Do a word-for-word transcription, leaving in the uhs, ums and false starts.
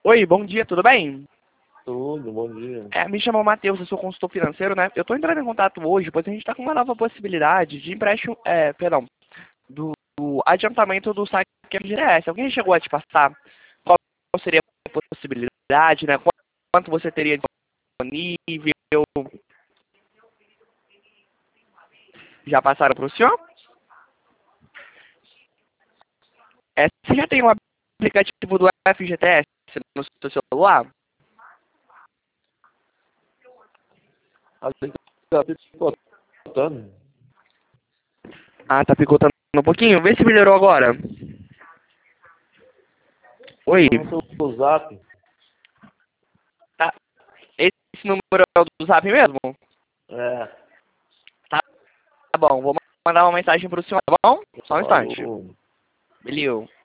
Oi, bom dia, tudo bem? Tudo, bom dia. É, me chamo Matheus, eu sou consultor financeiro, né? Eu estou entrando em contato hoje, pois a gente está com uma nova possibilidade de empréstimo, é, perdão, do, do adiantamento do saque F G T S. Alguém chegou a te passar qual seria a possibilidade, né? Quanto você teria disponível? Já passaram para o senhor? É, você já tem o aplicativo do F G T S no seu celular? Ali tá picotando. Ah, tá picotando um pouquinho? Vê se melhorou agora. Oi. No seu zap. Tá. Esse número é o do Zap mesmo? É. Tá bom, vou mandar uma mensagem pro senhor, tá bom? Só um instante. Falou. Beleza.